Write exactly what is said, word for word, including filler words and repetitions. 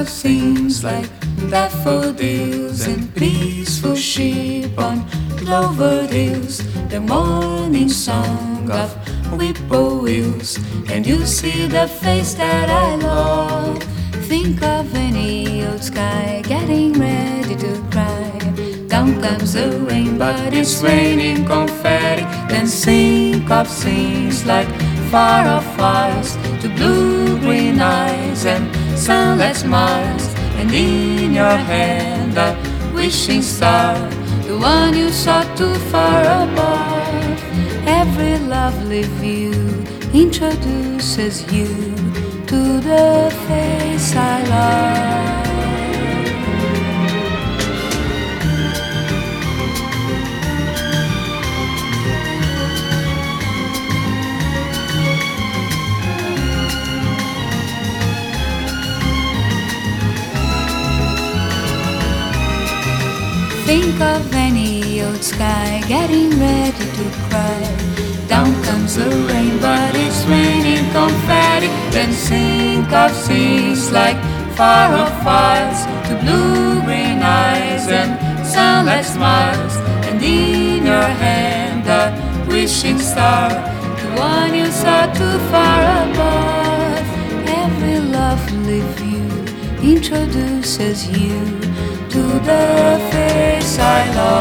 scenes like daffodils and peaceful sheep on clover hills, the morning song of whippoorwills, and you see the face that I love. Think of any old sky getting ready to cry. Down comes the rain, but it's raining confetti. Then think of scenes like far off fires to blue-green eyes and sunlit smiles, and in your hand a wishing star, the one you saw too far above. Every lovely view introduces you to the face I love. Think of any old sky getting ready to cry. Down comes the rain, but it's raining confetti. Then think of scenes like far off fires to blue-green eyes and sunlit smiles, and in your hand a wishing star, the one you saw too far above. Every lovely view introduces you to the face I love.